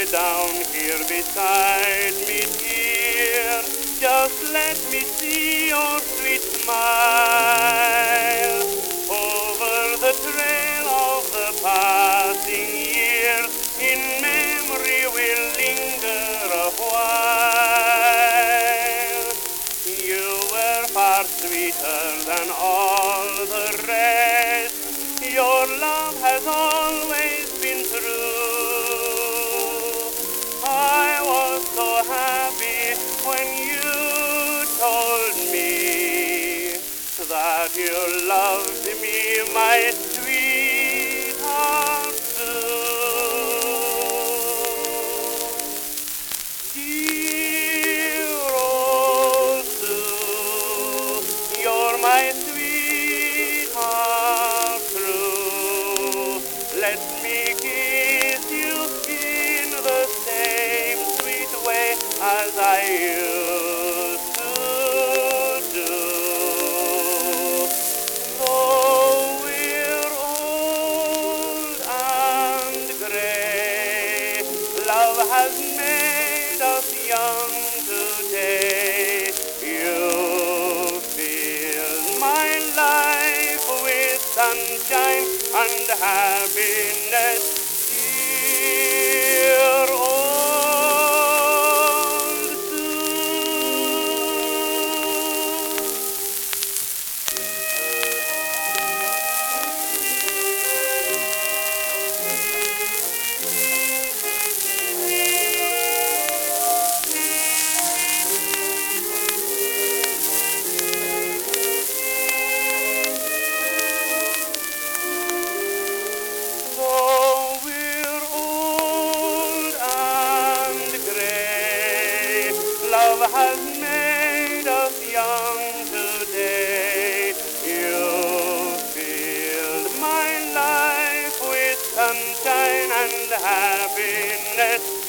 down here beside me, dear. Just let me see your sweet smile. Over the trail of the passing years, in memory we'll linger a while. You were far sweeter than all the rest. Your love has always been true. I was so happy when you told me that you loved me, my sweetheart, too. Dear old Sue, you're my sweetheart true. Let me kiss you in the same sweet way as I used to do. Though we're old and gray, love has made us young today. You fill my life with sunshine and happiness, dear old Sue. Though we're old and gray, love has made us young today. You filled my life with sunshine and happiness,